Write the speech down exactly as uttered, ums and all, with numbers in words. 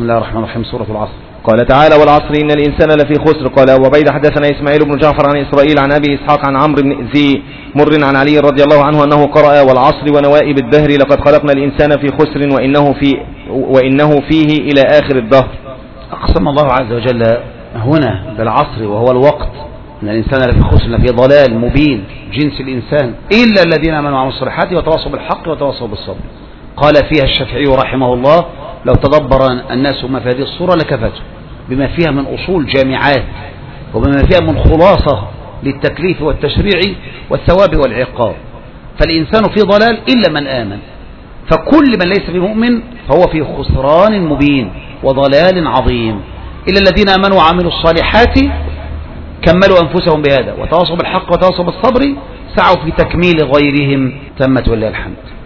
بسم الله الرحمن الرحيم. سورة العصر. قال تعالى: والعصر إن الإنسان لفي خسر. قال أبو عبيد: حدثنا إسماعيل بن جعفر عن إسرائيل عن أبي إسحاق عن عمرو بن ذي مر عن علي رضي الله عنه أنه قرأ: والعصر ونوائب الدهر لقد خلقنا الإنسان في خسر وإنه, في وإنه فيه إلى آخر الدهر. أقسم الله عز وجل هنا بالعصر وهو الوقت، إن الإنسان لفي خسر، لفي ضلال مبين جنس الإنسان، إلا الذين آمنوا وعملوا الصالحات وتواصوا بالحق وتواصوا بالصبر. قال فيها الشافعي رحمه الله: لو تدبر الناس ما في هذه الصورة لكفته بما فيها من أصول جامعات وبما فيها من خلاصة للتكليف والتشريع والثواب والعقاب. فالإنسان في ضلال إلا من آمن، فكل من ليس بمؤمن فهو في خسران مبين وضلال عظيم، إلا الذين آمنوا وعملوا الصالحات كملوا أنفسهم بهذا وتواصوا بالحق وتواصوا بالصبر، سعوا في تكميل غيرهم، تمت ولله الحمد.